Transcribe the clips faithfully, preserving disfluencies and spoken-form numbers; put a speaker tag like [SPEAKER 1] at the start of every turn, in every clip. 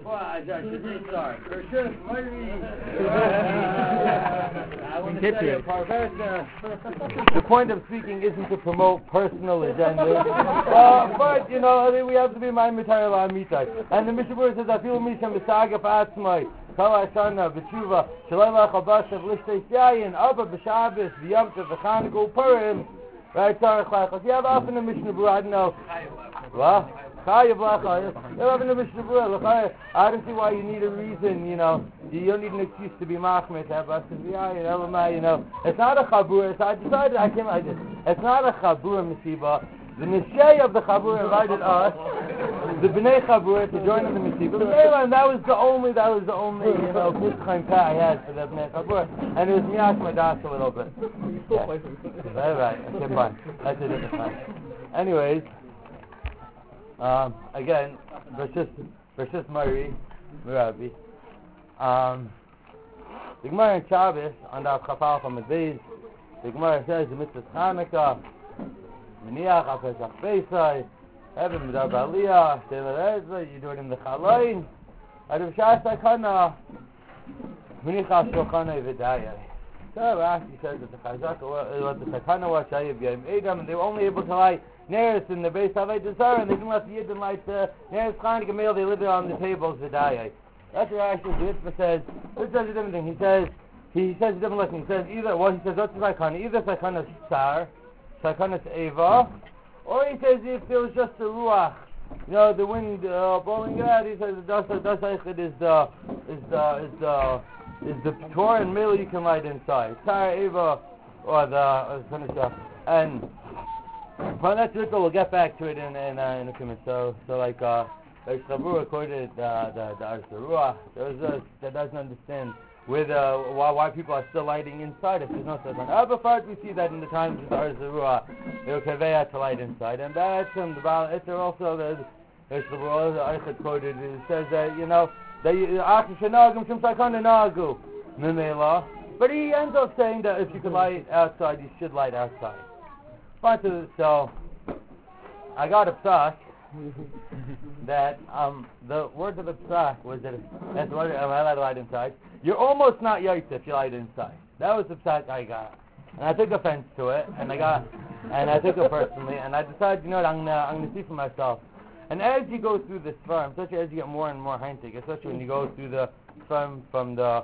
[SPEAKER 1] Well, I should say sorry. For sure, I want to say a parvesa. The point of speaking isn't to promote personal agenda, uh, but you know, I mean, we have to be my mitayel amitai. And the Mishnah Berurah says, "I feel misha misagaf atzmai." Kala Shana B'Tshuva Shalayla Chabasav Lishtei Yayin Abba B'Shabbos V'Yamta V'Chanukah U'Purim. Right, Tarek Lachos. You have often the Mishnah Berurah. I don't know. What? Chayav Lachos. You have often the Mishnah Berurah. I don't see why you need a reason. You know, you don't need an excuse to be machmir. Chabasav Yayin Elamai. You know, it's not a chabur. So I decided I came like this. It's not a chabur misiba. The Nishei of the Chabur invited us, the Bnei Chabur, to join in the Mesiba. And that was the only, that was the only, you know, Kutzchaim Peh I had for the Bnei Chabur. And it was Miyash Madas a little bit. Yeah. Right, right. Okay, fine. That's a different time. Anyways, um, again, Rishis Mari, Merabi. Um, the Gemara in Shabbos, on the Chapal from Adviz, the Gemara says, the Mitzvah Chanukah, Meniach, Apesach Pesai, Eben Midar B'Aliyah, Shteler Ezra, you do it in the Chalain, Adav Shas Takana, Menicha Shulchanai V'Dayai. So Rashi says that the Chazak, what the Takana was, Shayib Yom Edom, and they were only able to light Neres in the base of Eitzar, and they didn't let the Yidden light the Neres Chanukah meal, they lived on the tables V'Dayai. That's what Rashi, the Mitzvah says, this says a different thing, he says, he says a different lesson, he says either, well he says, what's the Takana, either Takana Shar, Sakanas Eva, or he says if there was just the ruach, you know, the wind uh, blowing out, he says the das eichid is the is the is the is the Torah and merely you can light inside. Tara Eva or the Sakanas, and from that circle we'll get back to it in in, uh, in a few minutes. So so like uh, like Chabur quoted uh, the the Ars Ruach. There's a that doesn't understand. With uh, why, why people are still lighting inside if there's no such one. Abba we see that in the times of the Arzurua, they were kaveya to light inside. And that's um, the Baal Ether also, the Archid quoted, it says that, you know, that but he ends up saying that if you can light outside, you should light outside. So, I got a psak that um, the word of the psak was that if, that's why I light light inside. You're almost not yaitz if you light inside. That was the psak I got, and I took offense to it, and I got, and I took it personally, and I decided, you know what, I'm gonna, I'm gonna see for myself. And as you go through this firm, especially as you get more and more heintig, especially when you go through the firm from the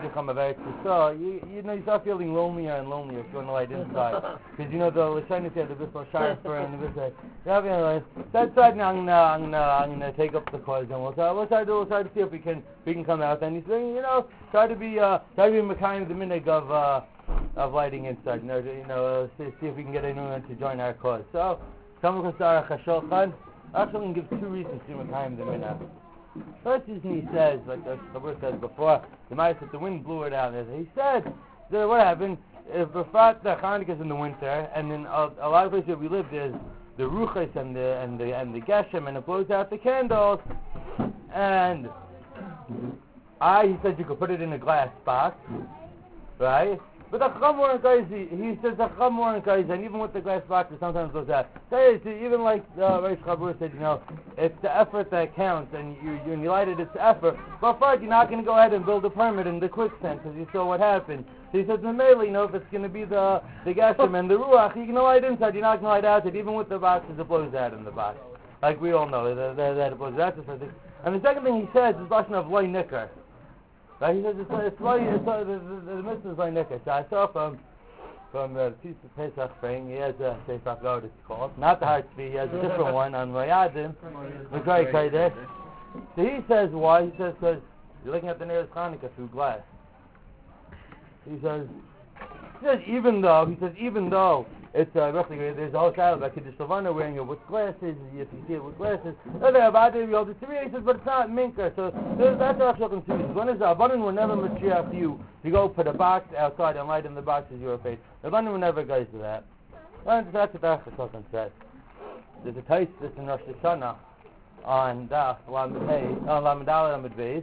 [SPEAKER 1] So you you know you start feeling lonelier and lonelier if you want to light inside, because you know the Lashanis had the Bissel Sharper and the Bissel. Yeah, you know, that side now I'm gonna I'm gonna I'm gonna take up the cause and we'll try we'll try to we'll try to see if we can we can come out. And he's saying, you know, try to be uh try to be Mekayim the minig of uh of lighting inside. You know, you know uh, see, see if we can get anyone to join our cause. So some of us are Chashulchan. Actually, we can give two reasons to Mekayim the minig. First reason he says, like the Chabur said before, the mice that the wind blew it out. He said that what happened if the fact that Chanukah is in the winter, and in a, a lot of places where we live, there's the ruchas and the and the and the geshem, and it blows out the candles. And I, he said you could put it in a glass box, right? But the Chacham weren't crazy. He says the Chacham weren't crazy, and even with the glass box, it sometimes goes out. So even like uh, Reish Chabur said, you know, it's the effort that counts, and you you, you light it, it's the effort. But first, you're not going to go ahead and build a permit in the quicksand, because you saw what happened. So he says, mainly, you know, if it's going to be the the Geshem and the Ruach, you're going to light inside, you're not going to light outside. Even with the boxes, it blows out in the box. Like we all know, that, that, that it blows out. And the second thing he says is Lashon of Loi Nikar. Right, he says it's it's it's, it's the the, the mitzvah is like Nikar. So I saw from from the piece of Pesach thing. He has a Pesach God, it's called, not the Hartzvi. He has a different one on Moyadim, Mikrai Kodesh. So he says why? He says because you're looking at the Neres Chanukah through glass. He says he says even though he says even though it's uh, there's a whole style about Kiddush Levana wearing it with glasses. If you see it with glasses, oh, there about it. We hold it to He says, but it's not minka. So that's our shocking two reasons. One is the Abanin will never matriach you to go put a box outside and light in the box as your face. The Abanin will never go to that. And that's what the Chacham says. There's a taste that's in Rosh Hashanah on Daf Lamed on Lamed Aleph Lamed Beis.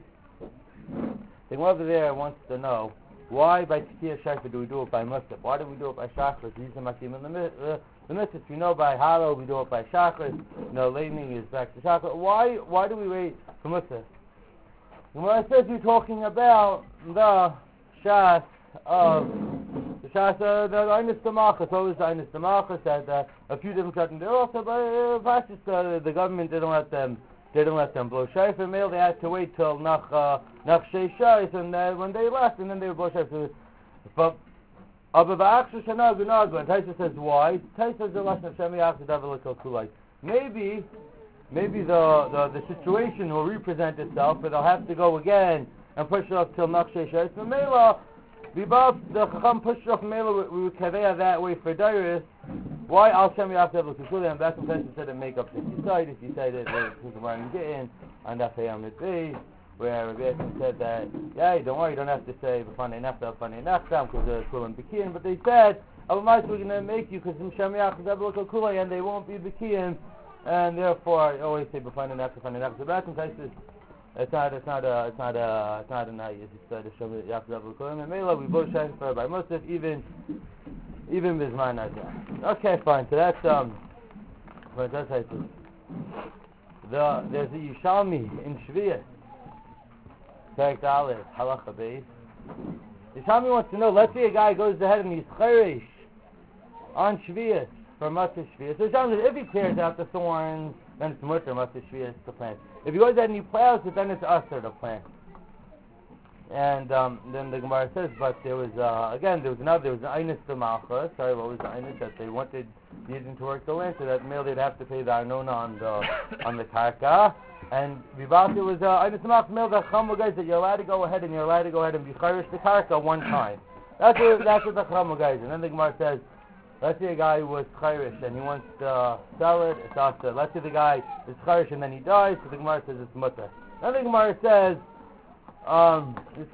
[SPEAKER 1] The one over there wants to know. Why by Tkiyah Shachar do we do it by Musaf? Why do we do it by Shachar? These are Makim in the uh, the Mitzvahs. We know by Halo, we do it by Shachar. You know, Leining is back to Shachar. Why why do we wait for Musaf? Gemara says you're talking about the Shas of the Shas of the Einis Damachas. So is the Einis Damachas that uh, a few different cuts. They're also by uh, uh, the government didn't let them they didn't let them blow shayfer mail. They had to wait till nach uh, nach shayshais, and uh, when they left, and then they would blow shayfer. But aber ba'achshu shana gunagu. And Taisa says why? Taisa says the lesson of Shemi Achshu Davelikal Kulai. Maybe. Maybe the, the, the situation will represent itself, but they'll have to go again and push it up till Naqshei Shais. But Mela, the Chacham pushed it up Mela, we would kaveya that way for Dairis. Why Al Shem Yaftev L'Kushuli? And that's what said to make up the side. If you say that there's Kuzavar Gittin on Dafayam Mitzi, where Rabbi Yassin said that, yeah, don't worry, you don't have to say B'fanei Nefta, B'fanei Nefta, because they're Kulam B'kiyin. But they said, otherwise we're going to make you, because Shem Yaftev L'Kushuli, and they won't be B'kiyin. And therefore, I always say b'finding after finding after. So that's in cases. It's not. It's not a. It's not a. It's not a night. It's just to show me after that. And Mela, we both shine for by most of even, even Bisman Azah. Okay, fine. So that's um. But that's how it is. The there's a Yishalmi in Shviyah. Perek Aleph Halacha Beis. Yishalmi wants to know. Let's say a guy goes ahead and he's chayrish on Shviyah. For Matzah Shviyah. So if he clears out the thorns, then it's Mutter Matzah Shviyah to plant. If he goes ahead and he plows it, then it's Asr to plant. And um, then the Gemara says, but there was, uh, again, there was another, there was an Einis D'Malcha. Sorry, what was the Einis? That they wanted, needing to work the land, so that male they'd have to pay the Arnona on the, on the Karka. And Vivati was, uh, Einis D'Malcha, male, the Chama guys, that you're allowed to go ahead and you're allowed to go ahead and be Chayrish the Karka one time. That's what, that's what the Chama guys. And then the Gemara says, let's say a guy was chayrish and he wants to sell it, it's also. Let's say the guy is chayrish and then he dies, so the Gemara says it's mutter. Then the Gemara says, um, let's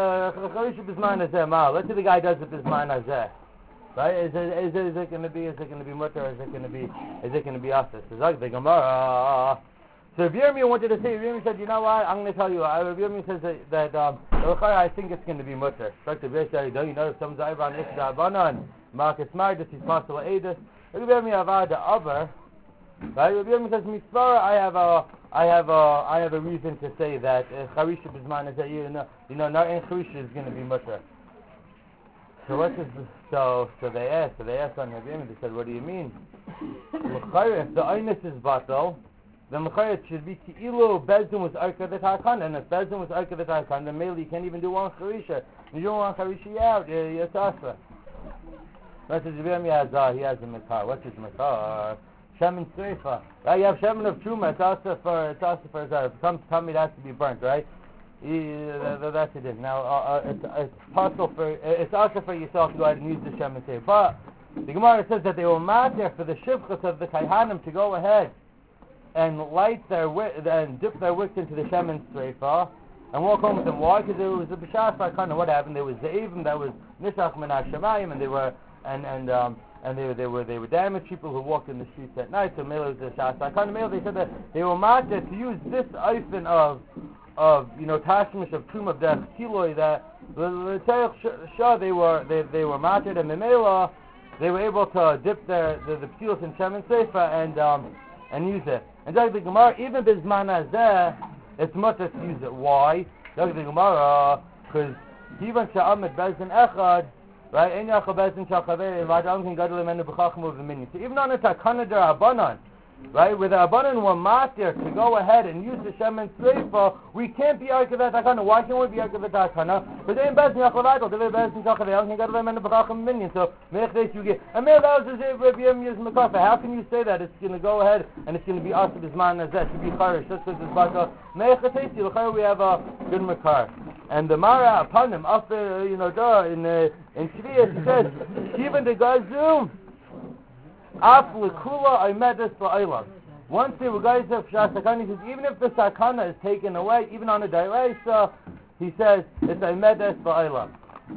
[SPEAKER 1] say the guy does it bisman azeh. Right? Is it, is it, is it going to be, is it going to be mutter, or is it going to be, is it going to be asas? It's like the Gemara. So Rav Yirmiyah wanted to say, Rav Yirmiyah said, you know what, I'm going to tell you, uh, Rav Yirmiyah says that, that um, I think it's going to be mutter. Like the Rav said, don't you know if someone's Ivan Ikda Abanan, Marcus Mardus, he's possible Edis. Rav Yirmiyah Avad the other, right? Rav Yirmiyah says, Mitzvah, I have a, I have a, I have a reason to say that Charisha Bisman is that, you know, you know, not in Charisha is going to be mutter. So what is this? So, so they asked, so they asked on Rav Yirmiyah, they said, what do you mean? If the Einis is batal, then it should be Ki'ilu Bezdin was Arka the Tarkan, and if Bezdin was Arka the Tarkan, then mainly you can't even do one Charisha. You don't want Charisha out, you're Tasra. Message of him, he has, uh, he has a Makar. What's his Makar? Shemin Sreifa. Right, you have Shemin of Truma, it's also for, it's also for, uh, some tummy it has to be burnt, right? He, uh, that's it. Now, uh, uh, it's, it's possible for, it's also for yourself to go ahead and use the Shemin Sreifa. But, the Gemara says that they will matter for the Shivchas of the Kaihanim to go ahead and light their wick, and dip their wicks into the Shemin Sreifa, and walk home with them. Why? Because there was a B'shas Farkana. What happened? There was the Avim that was Nishach Min HaShamayim, and they were, and, and, um, and they, they were, they were damaged people who walked in the streets at night, so Mela was a Shas Farkana. Mela, they said that they were matter to use this Eifin of, of, you know, Tashmish of Tum of Dech Kiloi, that, the Terech Shah, they were, they, they were mattered, and the Mela, they were able to dip their, the, the P'tilos in Shemin Sreifa, and, um, and use it. And like the Gemara, even Bisman Azeh, it's much to use it. Why? Like the Gemara, because even Sha'amid Bezdin Echad, right? Ein Yachal Bezdin Sha'chavei, right? I don't think God will amend the B'chachim of the minion. So even on a Takana der Abanan, right? With the Abanan were matir to go ahead and use the Shemin Sreifa, we can't be Arkavet Takana. Why can't we be Arkavet Takana? Because Ein Bezdin Yachal Vaytel, Devei Bezdin Sha'chavei, I don't think God will amend the B'chachim of the minion. So, Mechdesh you get, and Mele, that was the Zev Rav Yirmiyah's Mekafa. How can you say that? It's going to go ahead and it's going to be Asab Bisman Azeh, to be Charish, just because it's Baka. Mechdesh you, we have a good Mekar. And the Mara upon him, after, you know, in, uh, in Shviyah, he says, even the Gazum, Af lekula aymedes ba'olam. Once the guys of Shas Sakana, he says, even if the Sakana is taken away, even on a Dairaisa, he says, it's aymedes ba'olam.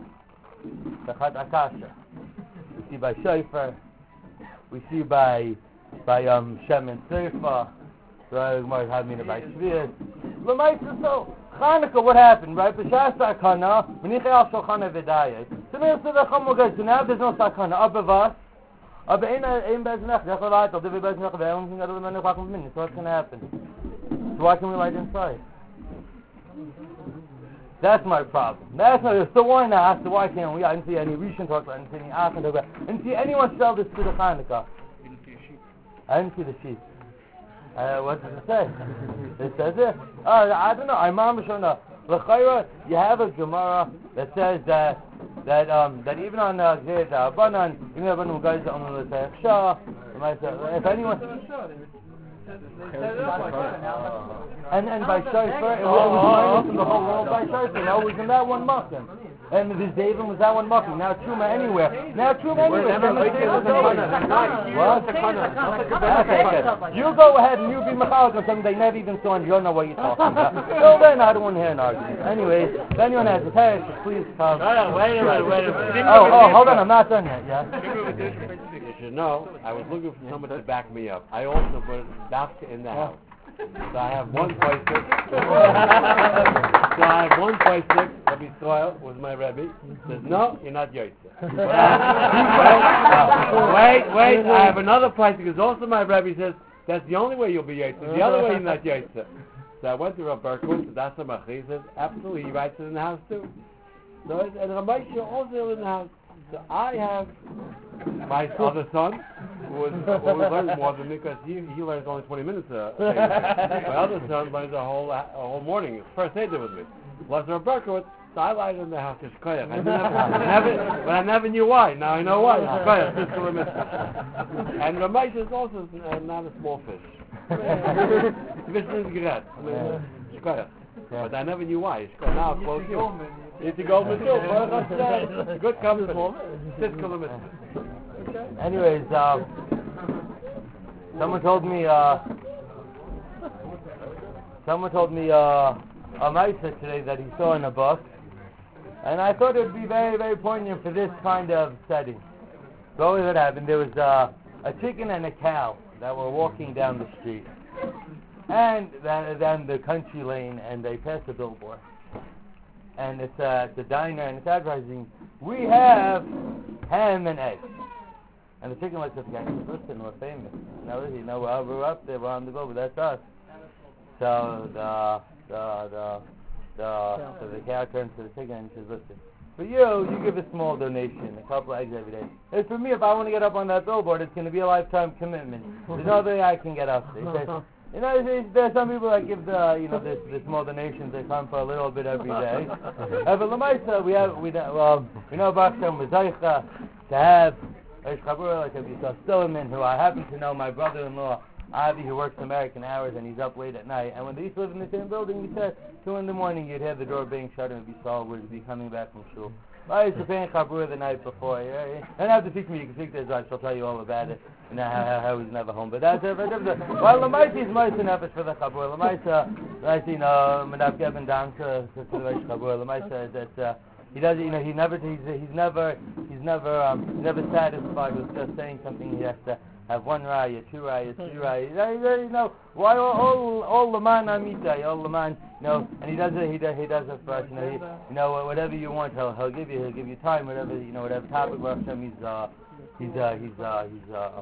[SPEAKER 1] Sechat Akasha. We see by Shofar, we see by, by, um, Shemin Sreifa, right, had me by Shviyah. L'maisa, so, Chanukah, what happened, right? B'shas Sakana, Menichei al Shulchan V'dayet. So now, so the Chum guys, so now there's no Sakana, Abavas, Aber ein ein Beznach, der Chavait, der wir Beznach, wir haben gerade meine Wachen mit, so what's going to happen? So why can we light inside? That's my problem. That's my, so why not? So why can't we? I didn't see any Rishon talk about it. I didn't see any Aachen talk about it. I didn't see anyone sell this to the Hanukkah.
[SPEAKER 2] You didn't see a sheep.
[SPEAKER 1] I didn't see the sheep. Uh, what does it say? It says it. Uh, I don't know. I'm not sure. L'chayra, you have a Gemara that says that that um that even on uh, Banan, even on guys on the Shah, if anyone. And and by Shaifer, it was in the whole world by Shaifer. No, it was in that one Muslim. And this David was that one Muslim. Now Truma anywhere. Now Truma anywhere. What? You go ahead and you be Machal on something they never even saw and you don't know what you're talking about. Well then, I don't want to hear an argument. Anyways, if anyone has his head, please come.
[SPEAKER 3] No, no, wait a minute, wait a minute.
[SPEAKER 1] Oh, oh, hold on, I'm not done yet, yeah?
[SPEAKER 3] You should know, I was looking for someone to back me up. I also put Dafka in the house. So I have one point six. So I have one point six. Rabbi Soil was my Rebbe. Says, no, you're not Yotze. Wait, wait, I have another point because also my Rebbe says, that's the only way you'll be Yotze. The other way you're not Yotze. So I went to Rav Berkowitz, that's what Machi says, absolutely, he writes it in the house too. So it's, and Ramesha also in the house. So I have my other son, who, was, who learns more than me because he, he learns only twenty minutes a day. My other son learns a whole a whole morning. His first day with me. Plus Rav Berkowitz, so I lied in the house. It's koyach. I never, never, but I never knew why. Now I know why. It's koyach. It's still a mitzvah. And Ramesh is also uh, not a small fish. Fish is gerat. It's koyach. But I never knew why. It's koyach. Now it's close to it's a Goldman too. Good company. Six kilometers. Okay.
[SPEAKER 1] Anyways, uh, someone told me, uh, someone told me, uh, a Maisa today that he saw in a book, and I thought it would be very, very poignant for this kind of setting. So what happened, there was, uh, a chicken and a cow that were walking down the street, and then, then the country lane, and they passed a billboard. And it's, uh, it's a diner, and it's advertising, we have ham and eggs. And the chicken looks at the guy and says, listen, we're famous. Now, you know, we're, we're up there, we're on the go, but that's us. So the, the, the, the, so the cow turns to the chicken and says, listen, for you, you give a small donation, a couple of eggs every day. And for me, if I want to get up on that billboard, it's going to be a lifetime commitment. There's no way I can get up there. He says, you know, there's some people that give the, you know, this, this small donations. They come for a little bit every day. uh, but Lamaisa, we have, we well, we know Baruch Shem Zaycha to have Reish Chabura, like Yisrael Stillerman, who I happen to know, my brother-in-law, Avi, who works American hours, and he's up late at night. And when they used to live in the same building, he said, two in the morning, you'd hear the door being shut, and it'd be Saul would be coming back from shul. I used to pay Chabura the night before. Yeah, yeah. And have to speak to me. You can speak to his wife. She'll tell you all about it. And how, how, how he's never home. But that's it. Well, Lamaisa is most an effort for the Chabura. Lamaisa, I see, you know, Menav Geben down to the Reish Chabura. Lamaisa, that uh, he does, you know, he never, he's, he's never, he's never, um, he's never satisfied with just saying something. He has to have one raya, two raya, three raya. You know, why all, all, all Laman Amita, all Laman, you know, and he does it, he does, he does it for us, you know, he, you know, whatever you want, he'll, he'll give you, he'll give you time, whatever, you know, whatever topic, Baruch Hashem, he's, uh, he's, uh, he's, uh, he's, uh,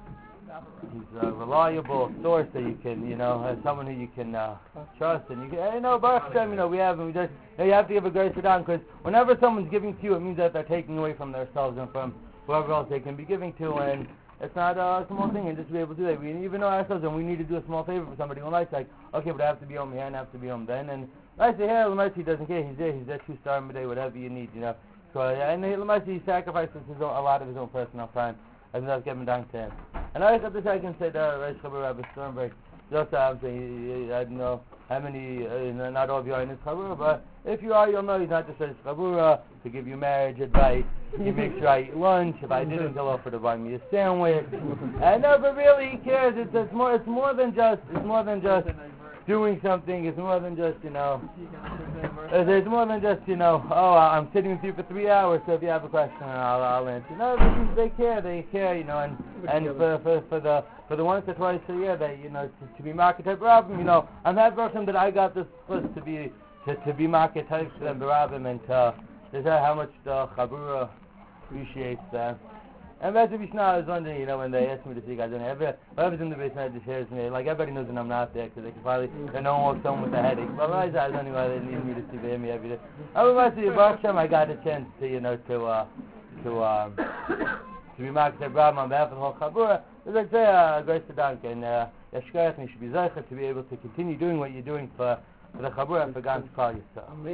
[SPEAKER 1] he's a reliable source that you can, you know, uh, someone who you can, uh, trust, and you can, you know, Baruch Hashem, you know, we have, and we just, you know, you have to give a grace to them, because whenever someone's giving to you, it means that they're taking away from themselves and from whoever else they can be giving to, and it's not a small thing, and just to be able to do that. We even know ourselves, and we need to do a small favor for somebody. When I say, okay, but I have to be home here, and I have to be home then, and I say, hey, Lamaisi doesn't care. He's there. He's there two star a day, whatever you need, you know. So, and Lamaisi, he sacrifices his own, a lot of his own personal time, and that's given down to him. And I thought this I can say to Reish Chabura Rabbi Sternberg. Just I'm saying, I don't know how many, uh, not all of you are in this Chabura, but if you are, you'll know he's not just Reish Chabura to give you marriage advice. He makes sure I eat lunch. If I didn't, he'll offer to buy me a sandwich. And no, but really, he cares. It's, it's more. It's more than just. It's more than just doing something. It's more than just, you know. It's, it's more than just, you know. Oh, I'm sitting with you for three hours. So if you have a question, I'll, I'll answer. No, they, they care. They care. You know, and and for for, for the for the once or twice a year that, you know, to, to be market type Rabbim, you know, I'm that person that I got this list to be to, to be market type and Rabbim, and to, to tell how much the Chabura appreciates that. And that's if I was wondering, you know, when they asked me to see guys, and every, whoever's in the basement just hears me, like everybody knows that I'm not there, because they can probably, they no one walks home with a headache. But I was wondering why they need me to see, they hear me every day. I was about to see Baruch Hashem, I got a chance to, you know, to, uh, to, um, to be marked their Brahma on behalf of the whole Chabura. As I say, uh, grace to Dank, and, uh, Yashkarach, and you should be Zeicha to be able to continue doing what you're doing for, for the Chabura and for Gans Kal Yisrael. Amen.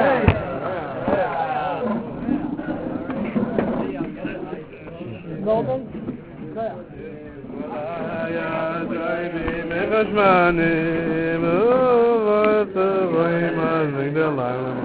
[SPEAKER 2] Golden? Go ahead.